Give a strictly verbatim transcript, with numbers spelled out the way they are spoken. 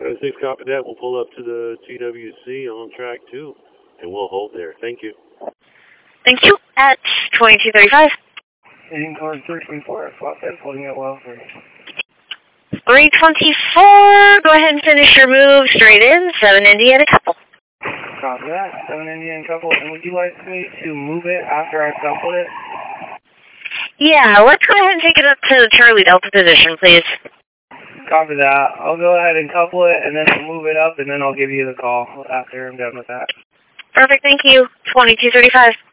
Seven six, copy that. We'll pull up to the T W C on track two, and we'll hold there. Thank you. Thank you. At twenty-two thirty-five. Heading towards three twenty-four, Flatbed, holding it well for three twenty-four. Go ahead and finish your move straight in. Seven Indy and a couple. Copy that. Seven Indy and a couple. And would you like me to move it after I couple it? Yeah, let's go ahead and take it up to the Charlie Delta position, please. Copy that. I'll go ahead and couple it, and then I'll move it up, and then I'll give you the call after I'm done with that. Perfect, thank you. twenty-two thirty-five.